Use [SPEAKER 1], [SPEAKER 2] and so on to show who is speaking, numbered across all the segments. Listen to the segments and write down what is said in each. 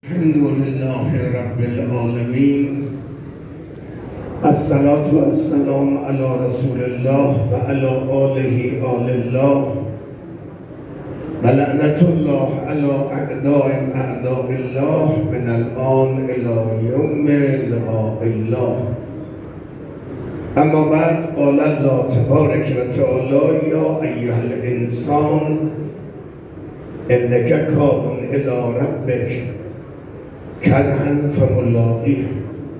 [SPEAKER 1] الحمد لله رب العالمين. الصلاة والسلام على رسول الله و على آله آل الله و لعنت الله على اعداء الله من الآن الى یوم لقاء الله. اما بعد، قال الله تبارک و تعالی: یا ایها الانسان انک کادح الی ربک کدحا فملاقیه.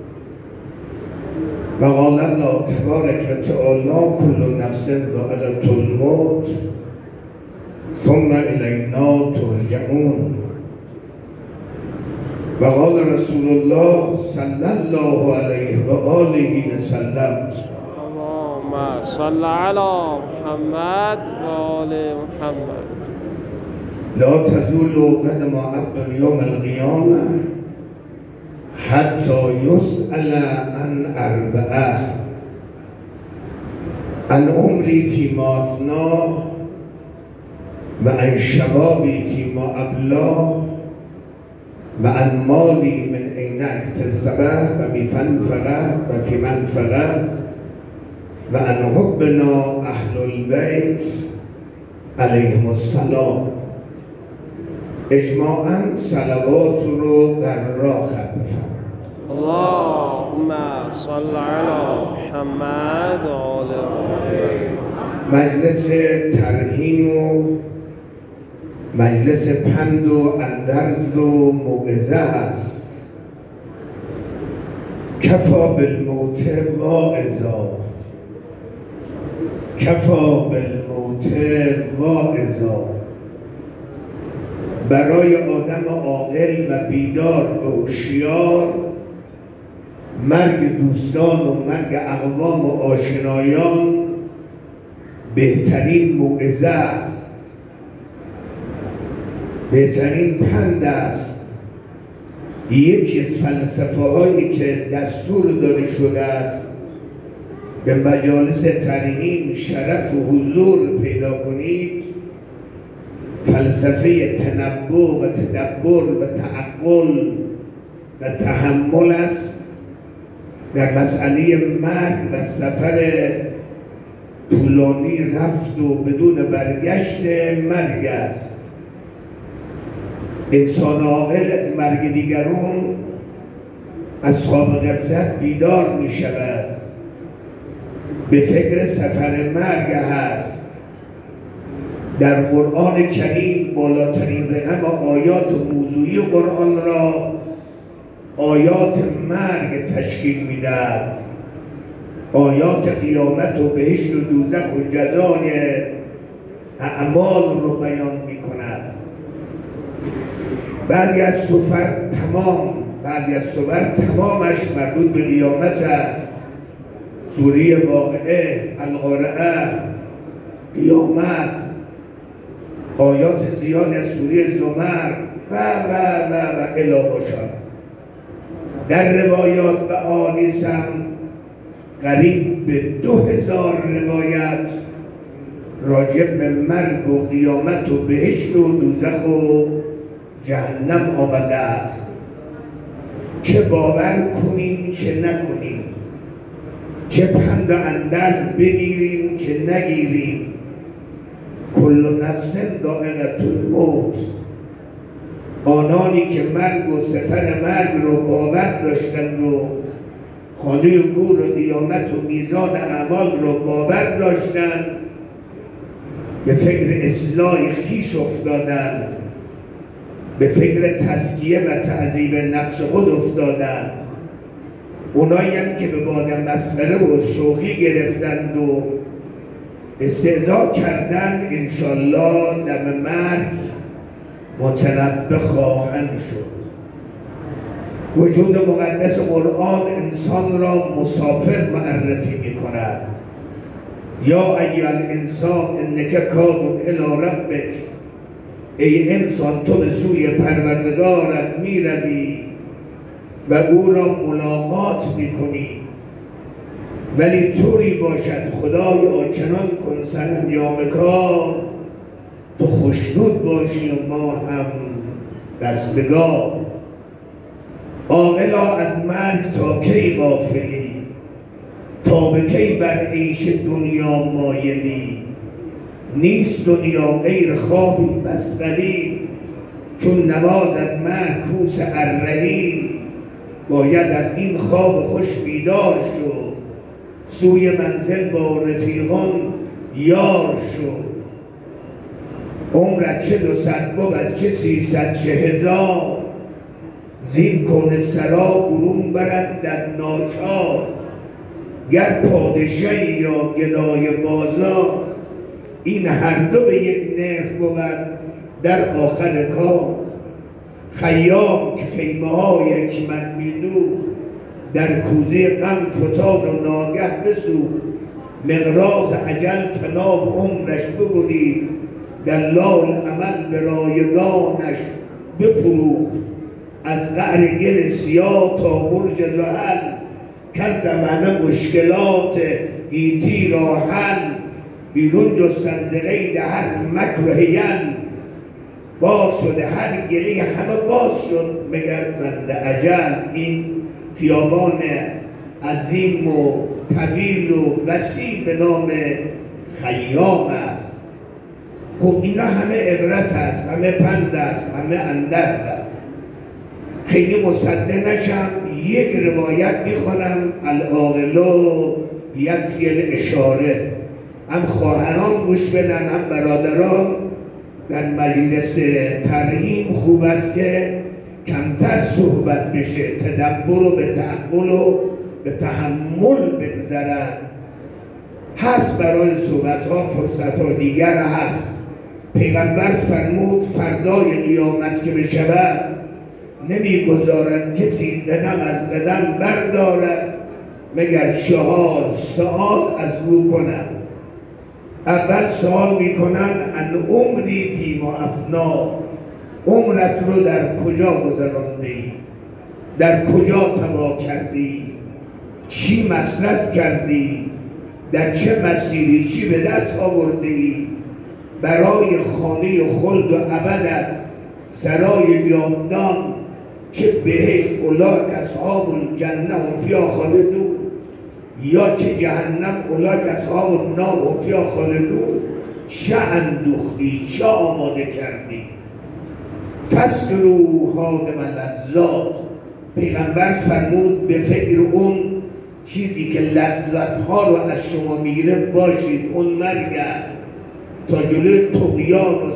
[SPEAKER 1] و قال الله تبارک و تعالی: کل نفس ذائقة الموت ثم الینا ترجعون. و قال رسول الله صلی الله علیه و آله و سلم:
[SPEAKER 2] اللهم صل علی محمد و آل محمد.
[SPEAKER 1] لا تزول قدم عبد یوم القیامه حتی یسأل عن اربعه: عن عمری فیما افناه و عن شبابی فیما ابلاه و عن مالی من این اکتسبه و بفن فقه و فی من فقه و عن حبنا اهل البیت علیهم السلام. اجماعاً صلوات رو در راه بفرمایید.
[SPEAKER 2] اللهم صل علی محمد و آل محمد.
[SPEAKER 1] مجلس ترحیم و مجلس پند و اندرز و موعظه است. کفا بالموت واعظا، کفا بالموت واعظا. برای آدم عاقل و بیدار و هوشیار مرگ دوستان و مرگ اقوام و آشنایان بهترین موعظه است، بهترین پند است. یکی از فلسفه هایی که دستور داده شده است به مجالس ترحیم شرف و حضور پیدا کنید، فلسفه تنبؤ و تدبر و تعقل و تحمل است در مسئله مرگ و سفر طولانی رفت و بدون برگشت مرگ است. انسان عاقل از مرگ دیگران از خواب غفلت بیدار می شود، به فکر سفر مرگ هست. در قرآن کریم بالاترین رقم آیات و موضوعی قرآن را آیات مرگ تشکیل میدهد. آیات قیامت و بهشت و دوزخ و جزای اعمال رو بیان می کند. بعضی از سور تمامش مربوط به قیامت است. سوره واقعه، القارعه، قیامت، آیات زیاد از سوره زمر و الی آخر. در روایات و احادیث هم قریب به 2000 روایت راجع به مرگ و قیامت و بهشت و دوزخ و جهنم آمده است. چه باور کنیم چه نکنیم، چه پند و اندرز بگیریم چه نگیریم، کل نفس ذائقة الموت. آنانی که مرگ و سفر مرگ رو باور داشتند و خانه گور و قیامت و میزان اعمال رو باور داشتند، به فکر اصلاح خویش افتادند، به فکر تزکیه و تعذیب نفس خود افتادند. اونایی هم که به باد مسخره و شوخی گرفتند و استهزا کردن، انشالله دم مرگ متنبه خواهند شد. وجود مقدس قرآن انسان را مسافر معرفی می کند. یا ایها الانسان انک کادح الی ربک. ای انسان، تو به سوی پروردگارت می روی و او را ملاقات می کنی، ولی طوری باشد خدایا چنان کن سرانجام کار تو خوشنود باشی و ما هم دستگاه. عاقلا از مرگ تا کی غافلی، تا به کی بر عیش دنیا مایلی. نیست دنیا غیر خوابی بس قلیل، چون نوازد مرگ کوس الرحیل. باید از این خواب خوش بیدار شد، سوی منزل با رفیقان یار شد. عمرت چه 200 بود چه 300 چه هزار، زین کون سرا برون برند در ناچار. گر پادشاهی یا گدای بازار، این هر دو به یک نرخ بود در آخر کار. خیام که خیمه های حکمت میدوخت، در کوزه غم فتاد و ناگه بسوخت. مقراض اجل طناب عمرش ببرید، دلال امل به رایگانش بفروخت. از قعر گل سیاه تا برج زحل، کردم همه مشکلات گیتی را حل. بیرون جستم ز قید هر مکر و حیل، باز شده هر گلی همه باز شد مگر بند اجل. این خیابان عظیم و طویل و وسیع به نام خیام است. خب اینا همه عبرت است، همه پند است، همه اندرز است. خیلی مصدق نشم، یک روایت میخونم. العاقلو یکفی الاشاره. هم خواهران گوش بدن هم برادران. در مجلس ترحیم خوب است که کمتر صحبت بشه، تدبر و به تعقل و به تحمل بگذرد. هست برای صحبت ها فرصت ها دیگر هست. پیغمبر فرمود فردای قیامت که بشود، نمیگذارند کسی قدم از قدم بردارد مگر 4 سوال از او کنند. اول سوال میکنن ان عمری فی ما افنا، عمرت رو در کجا گذراندی، در کجا تباه کردی، چی مصرف کردی، در چه مسیری چی به دست آوردی. برای خانه خلد و ابدت سرای جاودان، چه بهشت اولاک اصحاب الجنه هم فیها خالدون، یا چه جهنم اولاک اصحاب النار هم فیها خالدون. چه اندوختی، چه آماده کردی. فسکروا هادم اللذات. پیغمبر فرمود به فکر اون چیزی که لذت ها رو از شما میگیره باشید، اون مرگ است، تا جلوی طغیان و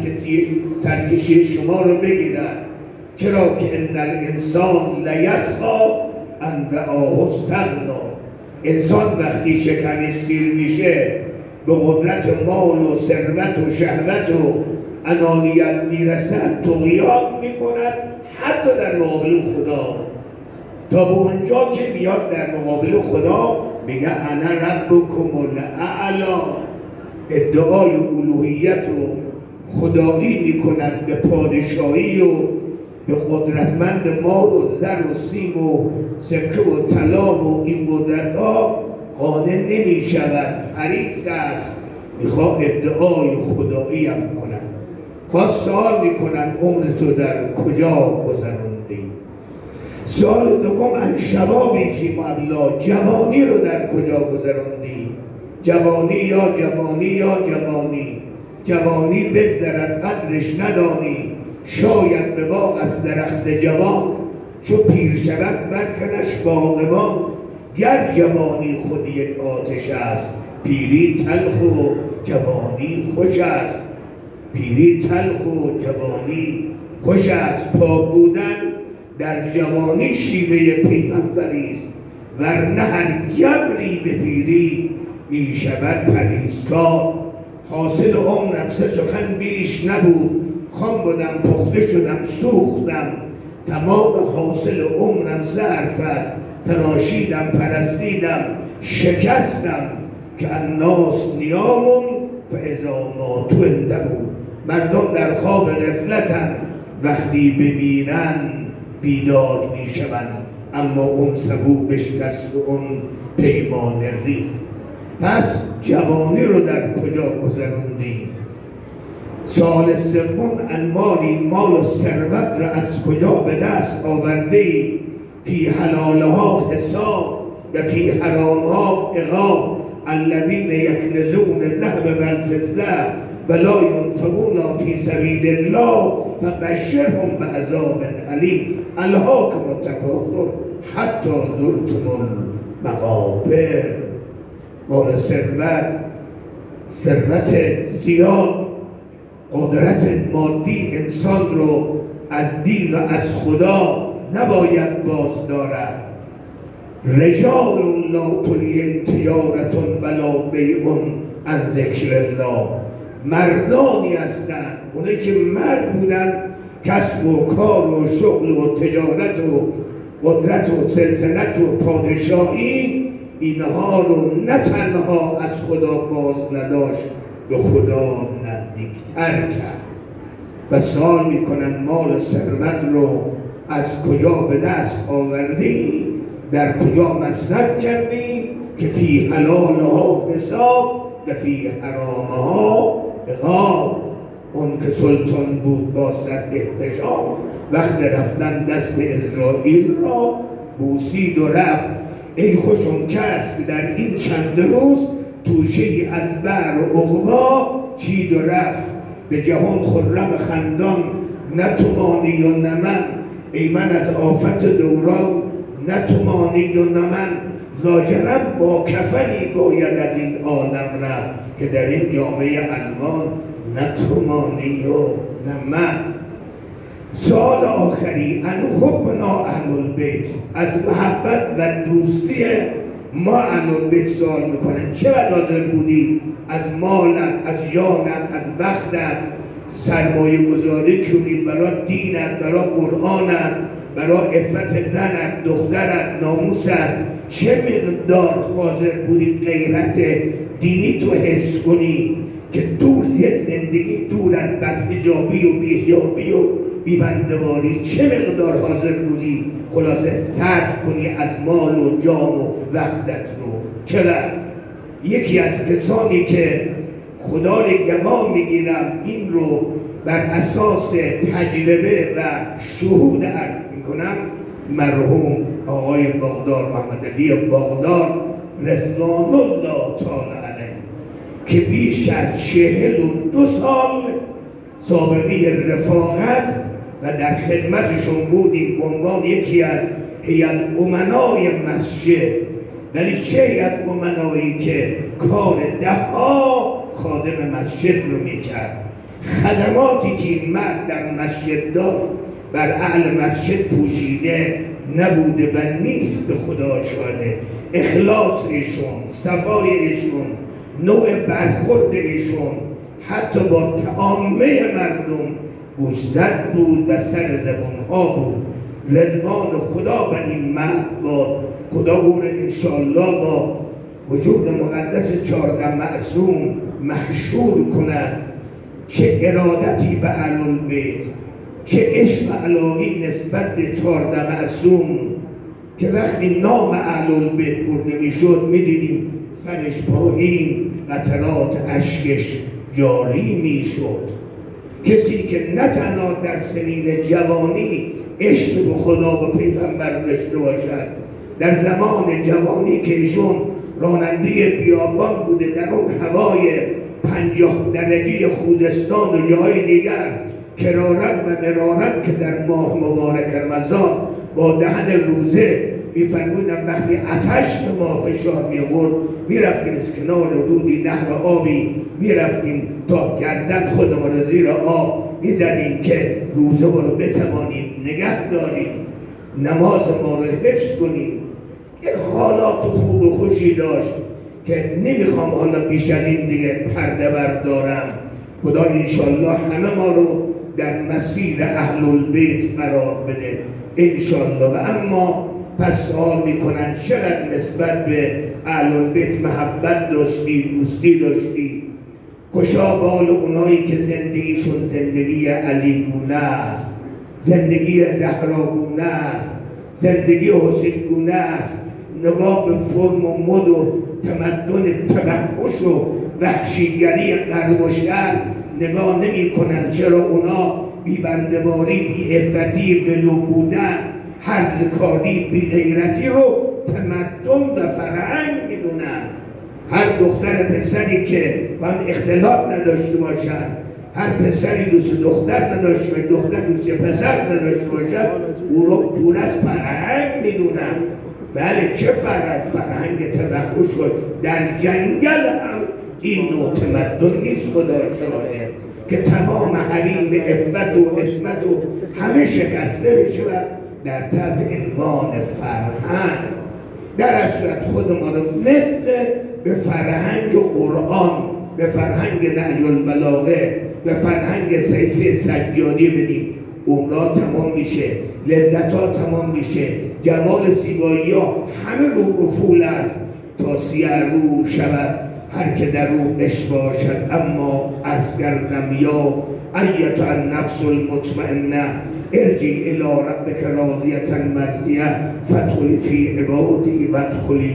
[SPEAKER 1] سرکشی شما رو بگیرد. چرا که ان الانسان لیطغی ان رآه استغنی. انسان وقتی شکم سیر میشه، به قدرت مال و ثروت و شهوت و انانیت میرسد، طغیان میکند حتی در مقابل خدا. تا به اونجا که میاد در مقابل خدا میگه انا ربکم الاعلی، ادعای الوهیت و خدایی میکند به پادشاهی و به قدرتمند مال و زر و سیم و سکه و طلا و این قدرت ها قانع نمی شود، حریص است، میخواد ادعای خدایی هم کنند. خواهد سوال میکنند عمرتو در کجا گذراندی. سوال دوم ان شبابی فی ما ابلا، جوانی رو در کجا گذراندی. جوانی یا جوانی یا جوانی، جوانی بگذرد قدرش ندانی. شاید به باغ از درخت جوان، چو پیر شود برکنش باغبان. گر جوانی خود یک آتش است، پیری تلخ و جوانی خوش است. پیری تلخ و جوانی خوش است. پاک بودن در جوانی شیوه پیغمبری است، ورنه هر گبری به پیری می شود پریزکار. حاصل عمرم 3 سخن بیش نبود، خام بودم پخته شدم سوختم. تمام حاصل عمرم 3 حرف است، تراشیدم پرستیدم شکستم. که الناس نیامون فاذا ماتوا انتبهوا. مردم در خواب غفلتن، وقتی بمیرن بیدار میشوند. اما اون سبو بشکست و اون پیمان ریخت. پس جوانی رو در کجا گذراندی؟ سال سوم انمالی مال و ثروت را از کجا به دست آوردی؟ فی حلالها حساب و فی حرامها عقاب. الذین یکنزون الذهب والفضة ولا ينفقون فی سبیل الله فبشرهم بعذاب علیم. الهاکم التکاثر حتی زرتم المقابر. مال ثروت زیاد، قدرت مادی انسان رو از دین و از خدا نباید باز دارد. رجال لا تلهیهم تجارة ولا بیع عن ذکر الله. مردانی هستند، اونایی که مرد بودن، کسب و کار و شغل و تجارت و قدرت و سلطنت و پادشاهی اینها رو نه تنها از خدا باز نداشت، به خدا نزدیکتر کرد. و سوال میکنن مال و ثروت رو از کجا به دست آوردی؟ در کجا مصرف کردی؟ که فی حلالها حساب و فی حرامها عقاب. اون که سلطان بود با صد احتشام، وقت رفتن دست اسرائیل را بوسید و رفت. ای خوش اون کس که در این چند روز توشه ای از بر و عقبا چید و رفت. به جهان خرم خندان نه تو مانی و نه من. ای من از آفت دوران نه تو مانی و نه من. لاجرم با کفنی باید از این عالم رفت، که در این جامعه الوان نه تو مانی و نه من. سال آخری ان حبنا اهل البیت، از محبت و دوستی ما اهل البیت سوال میکنن. چقدر حاضر بودی از مالت، از جانت، از وقتت سرمایه گذاری کنی برای دینت، برای قرآنت، برای عفت زنت، دخترت، ناموست؟ چه مقدار حاضر بودی غیرت دینی تو حفظ کنی که دور زیاد زندگی دور از بدحجابی و بیحجابی و بیبندواری؟ چه مقدار حاضر بودی خلاصه صرف کنی از مال و جان و وقتت رو؟ چقدر؟ یکی از کسانی که خدا رو گواه میگیرم این رو بر اساس تجربه و شهود عرض میکنم، مرحوم آقای باغدار، محمد علی باغدار رضوان الله تعالی علیه، که بیش از 42 سال سابقه رفاقت و در خدمتشون بودیم به عنوان یکی از هیئت امنای مسجد. ولی چه هیئت امنایی که کار دهها خادم مسجد رو میکرد. خدماتی که این مرد در مسجد داشت بر اهل مسجد پوشیده نبوده و نیست. خدا شاهده. اخلاص ایشون، صفای ایشون، نوع برخورد ایشون حتی با تعامه مردم گوشزد بود و سر زبانها بود. رضوان خدا بر این مرد باد. خدا او را انشاءالله با وجود مقدس 14 معصوم محشور کند. چه ارادتی به اهل البیت، چه عشق و علاقی نسبت به 14 معصوم، که وقتی نام اهل البیت برده میشد میدیدیم سرش پایین، قطرات اشکش جاری میشد. کسی که نه تنها در سنین جوانی عشق به خدا و پیغمبر داشته باشد، در زمان جوانی که ایشون راننده بیابان بوده در اون هوای 50 درجه خوزستان و جای دیگر، کرارت و مرارت که در ماه مبارک رمضان با دهن روزه میفرمودن وقتی آتش به ما فشار می‌آورد میرفتیم از کنار رودی نهر آبی، میرفتیم تا گردن خودمان رو زیر آب میزدیم که روزه ما رو بتوانیم نگه داریم، نماز ما رو حفظ کنیم. یک حالات خوب و خوشی داشت که نمیخوام حالا بیش از این دیگه پرده بردارم. خدا انشالله همه ما رو در مسیر اهل البیت قرار بده انشالله. و اما پس سوال میکنن چقدر نسبت به اهل البیت محبت داشتی، دوستی داشتی؟ خوشا بال اونایی که زندگیشون زندگی علی گونه است، زندگی زهرا گونه است، زندگی حسین گونه است. نگاه به فرم و مد و تمدن تبهش و وحشیگری غرب و شرق نگاه نمی کنن. چرا اونا بی بنده‌واری، بی عفتی، ولو بودن، هرزکاری، بی غیرتی رو تمدن و فرهنگ میدونن. هر دختر پسری که با هم اختلاط نداشته باشن، هر پسری دوست دختر نداشته باشه، دختر دوست پسر نداشته باشه، او رو دور از فرهنگ میدونن. بله چه فرهنگ؟ فرهنگ توحش شد. در جنگل هم این نوع تمدن نیست خدا شاهده که تمام حریم عفت و عصمت و همه شکسته بشه و در تحت عنوان فرهنگ. در اصلت خود ما رو وفق به فرهنگ قرآن، به فرهنگ نهج البلاغه، به فرهنگ سیف سجادی بدیم. عمرها تمام میشه، لذت ها تمام میشه، جمال زیبایی ها همه رو افول است تا سیه رو شود هر که در او عشق باشد. اما عرض کردم یا ایتها النفس المطمئنه ارجعی الی ربک راضیة مرضیه فادخلی فی عبادی وادخلی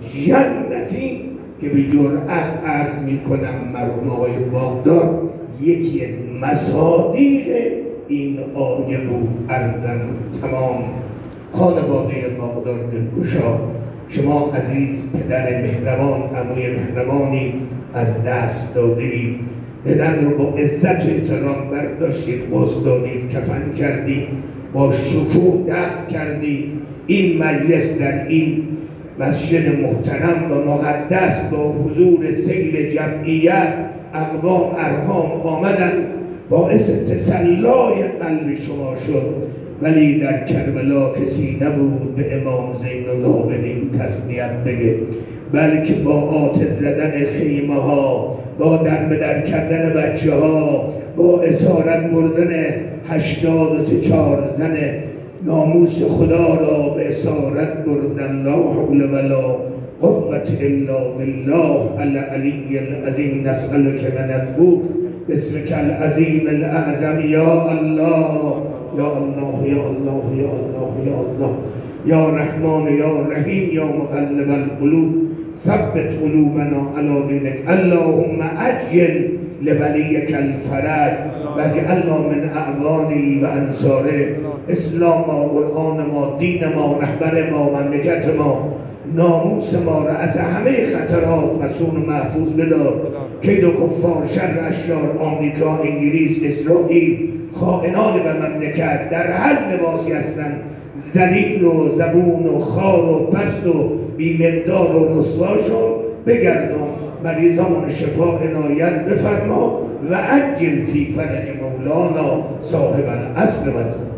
[SPEAKER 1] جنتی. که به جرأت عرض میکنم مرحوم آقای باغدار یکی از مصادیق این آیه بود. عرضم تمام. خانواده باغدار دلگشا، شما عزیز پدر مهربان، عموی مهربانی از دست داده اید. بدن رو با عزت و احترام برداشتید، غسل دادید، کفن کردید، با شکوه دفن کردید. این مجلس در این مسجد محترم و مقدس با حضور سیل جمعیت اقوام ارحام آمدن باعث تسلای قلب شما شد. ولی در کربلا کسی نبود به امام زین العابدین تسلیت بگه، بلکه با آتش زدن خیمه ها، با در کردن بچه ها، با اسارت بردن 84 زن ناموس خدا را به اسارت بردن. لا حول ولا قوة الا بالله العلی العظیم. نسألک و ندعوک باسمک العظیم الاعظم یا الله یا الله یا الله یا الله یا الله یا رحمان یا رحیم یا مقلب القلوب ثبت قلوبنا علی دینک. اللهم عجل لولیک الفرج واجعلنا من اعوانه و انصاره. اسلام ما، قرآن ما، دین ما، رهبر ما، مملکت ما، ناموس ما را از همه خطرات مسون و محفوظ بدار. کید و کفار، شر اشرار، آمریکا، انگلیس، اسرائیل، خائنان به مملکت در هر لباسی هستند، ذلیل و زبون و خار و پست و بیمقدار و رسواشون بگردم. مریضامون شفا عنایت بفرما و عجل فی فرج مولانا صاحب العصر و